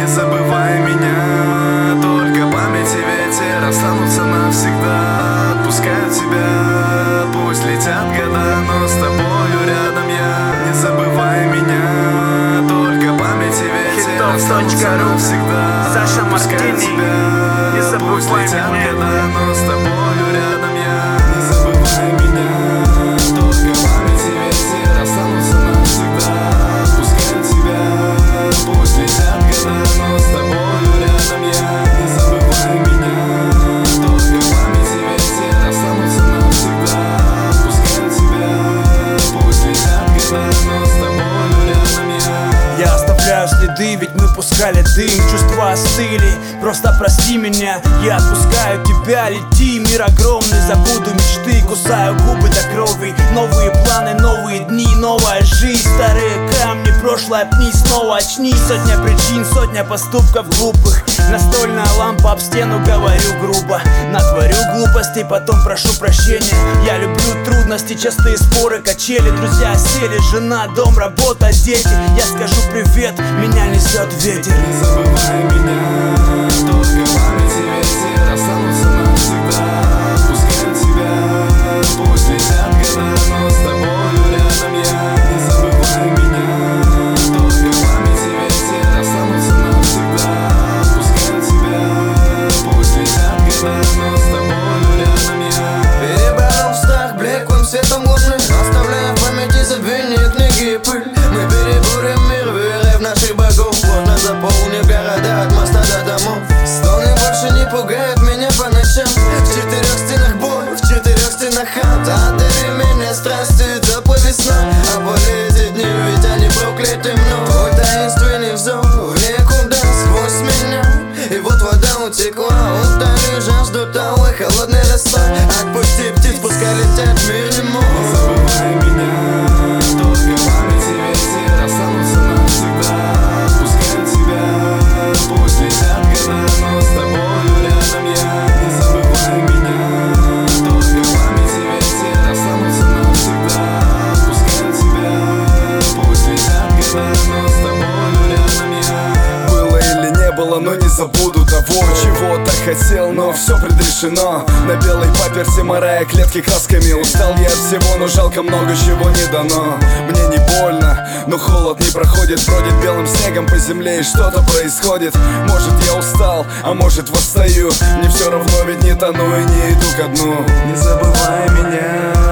Не забывай меня, только память и ветер останутся навсегда. Отпускаю тебя, пусть летят года, но с тобою рядом я. Не забывай меня, только память и ветер останутся навсегда. Саша Отпускаю Мартини, тебя, не забывай пусть летят меня. года, но с тобою рядом я. Не забывай меня, только память и ветер останутся навсегда. Отпускаю тебя, пусть летят года, но с тобою рядом я. Не забывай меня, только память и ветер останутся навсегда. Отпускаю тебя, пусть летят года, но с тобою рядом я. Я оставляю следы, ведь мы пускали дым. Чувства остыли, просто прости меня. Я отпускаю тебя, лети, мир огромный. Забуду мечты, кусаю губы до крови. Новые планы, новые дни, новая жизнь. Старые камни, прошлое пни, снова очнись. Сотня причин, сотня поступков глупых. Настольная лампа об стену, говорю грубо. Натворю глупостей, потом прошу прощения. Я люблю трудности, частые споры, качели. Друзья сели, жена, дом, работа, дети. Я скажу привет, меня несет ветер. Не забывай меня, только память и ветер останутся навсегда. Отпускаю тебя, пусть летят года, но с тобою рядом я. Не забывай меня, только память и ветер останутся навсегда. Отпускаю тебя, пусть летят года, но с тобою рядом я. Переборол страх блеклым светом луны, оставляя в памяти забвение книги и пыль. Мы переборем мир, веря в наших богов. Плотно заполнив города от моста до домов. Стоны больше не пугают меня по ночам. В четырех стенах боль, в четырех стенах ад. Одари меня страстью, теплой весна. А более эти дни, ведь они прокляты мной. Твой таинственный взор в никуда сквозь меня. И вот вода утекла, утоли жажду талой холодной росой. Отпусти птиц, пускай летят в мир не мой. Не забывай меня, только память и ветер останутся навсегда. Отпускаю тебя, пусть летят года, но с тобою рядом я. Не забывай меня, только память и ветер останутся навсегда. Отпускаю тебя, пусть летят года, но с тобою рядом я. Было или не было, но не забуду того, чего так хотел, но все предрешено. На белой паперти морая клетки красками. Устал я от всего, но жалко, много чего не дано. Мне не больно, но холод не проходит. Бродит белым снегом по земле и что-то происходит. Может я устал, а может восстаю. Мне все равно, ведь не тону и не иду ко дну. Не забывай меня,